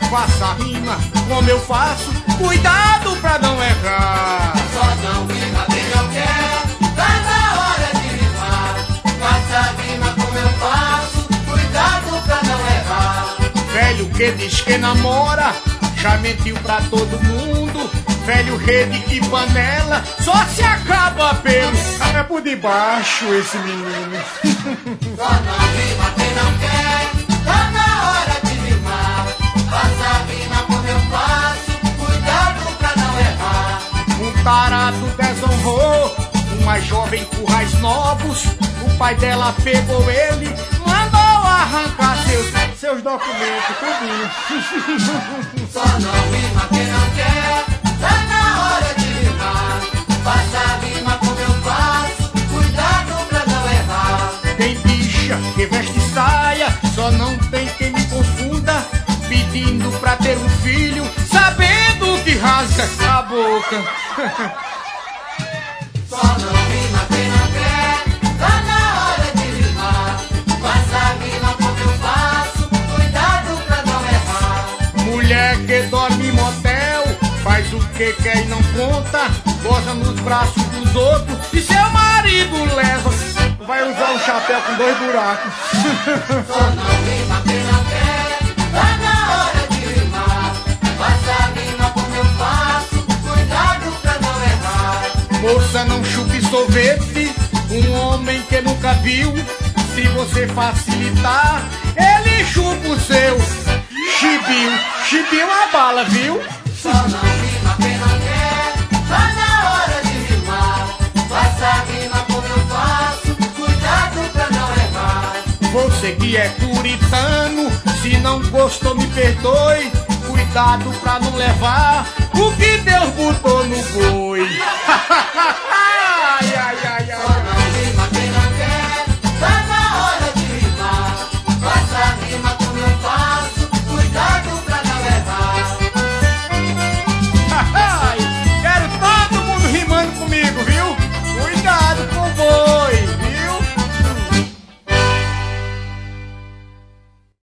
Faça rima como eu faço, cuidado pra não errar. Só não rima quem não quer, tá na hora de rimar. Faça rima como eu faço, cuidado pra não errar. Velho que diz que namora, já mentiu pra todo mundo. Velho rede e panela, só se acaba pelo... É por debaixo esse menino. Só não rima quem não quer, tá na hora de rimar. Faça rima como eu faço, cuidado pra não errar. Um tarado desonrou uma jovem com raios novos. O pai dela pegou ele, mandou arrancar seus documentos, tudinho. Só não rima quem não quer, tá na hora de rimar. Faça rima como eu faço, cuidado pra não errar. Tem bicha que veste saia, só não tem quem me confunda, pedindo pra ter um filho, sabendo que rasga a boca. Só não rima quem não quer, tá na hora de rimar. Faça rima como eu faço, cuidado pra não errar. Mulher que dorme em motel, faz o que quer e não conta, goza nos braços dos outros e seu marido leva. Vai usar um chapéu com 2 buracos. Só não rima quem não quer, tá na hora de rimar. Faça rima como eu faço, cuidado pra não errar. Moça, não chupe sorvete, um homem que nunca viu. Se você facilitar, ele chupa o seu chibio. Chibio é uma bala, viu? Só não rima quem não quer, tá na hora de rimar. Faça rima como eu faço, cuidado pra não errar. Você que é puritano, se não gostou me perdoe. Cuidado pra não levar o que Deus botou no boi.